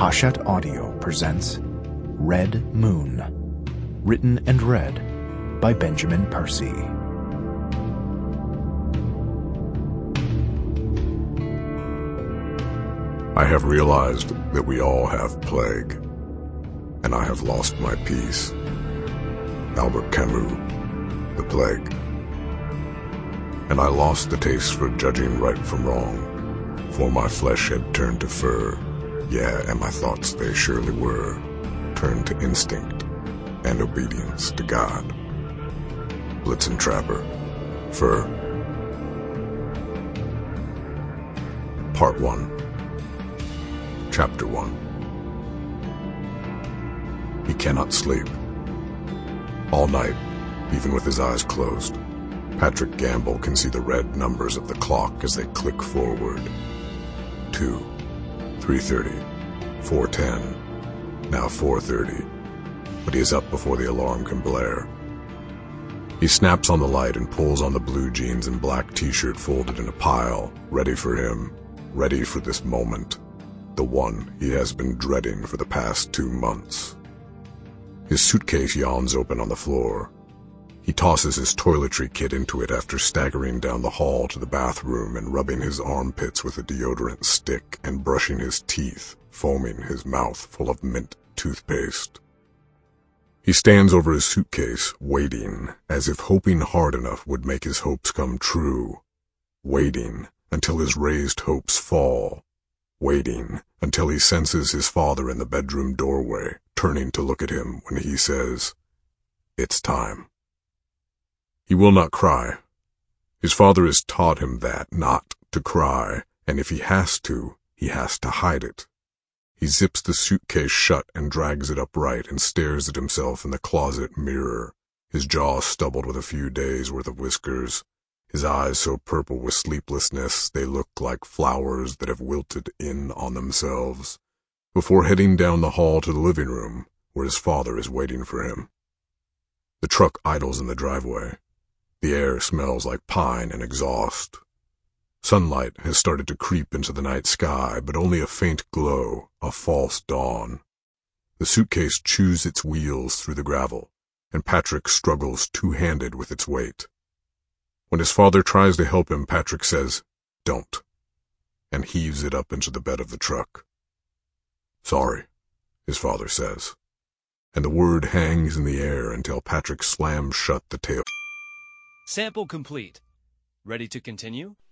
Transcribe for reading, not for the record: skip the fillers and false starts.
Hachette Audio presents Red Moon, written and read by Benjamin Percy. I have realized that we all have plague, and I have lost my peace. Albert Camus, The Plague. And I lost the taste for judging right from wrong, for my flesh had turned to fur, yeah, and my thoughts they surely were, turned to instinct and obedience to God. Blitzen Trapper, Fur. Part 1. Chapter 1. He cannot sleep. All night, even with his eyes closed, Patrick Gamble can see the red numbers of the clock as they click forward. 2, 3:30, 4:10, now 4:30, but he is up before the alarm can blare. He snaps on the light and pulls on the blue jeans and black t-shirt folded in a pile, ready for him, ready for this moment. The one he has been dreading for the past 2 months. His suitcase yawns open on the floor. He tosses his toiletry kit into it after staggering down the hall to the bathroom and rubbing his armpits with a deodorant stick and brushing his teeth, foaming his mouth full of mint toothpaste. He stands over his suitcase, waiting, as if hoping hard enough would make his hopes come true. Waiting until his raised hopes fall. Waiting until he senses his father in the bedroom doorway, turning to look at him when he says, "It's time." He will not cry. His father has taught him that, not to cry, and if he has to hide it. He zips the suitcase shut and drags it upright and stares at himself in the closet mirror, his jaw stubbled with a few days' worth of whiskers. His eyes so purple with sleeplessness they look like flowers that have wilted in on themselves, before heading down the hall to the living room, where his father is waiting for him. The truck idles in the driveway. The air smells like pine and exhaust. Sunlight has started to creep into the night sky, but only a faint glow, a false dawn. The suitcase chews its wheels through the gravel, and Patrick struggles two-handed with its weight. When his father tries to help him, Patrick says, "Don't," and heaves it up into the bed of the truck. "Sorry," his father says, and the word hangs in the air until Patrick slams shut the tail. Sample complete. Ready to continue?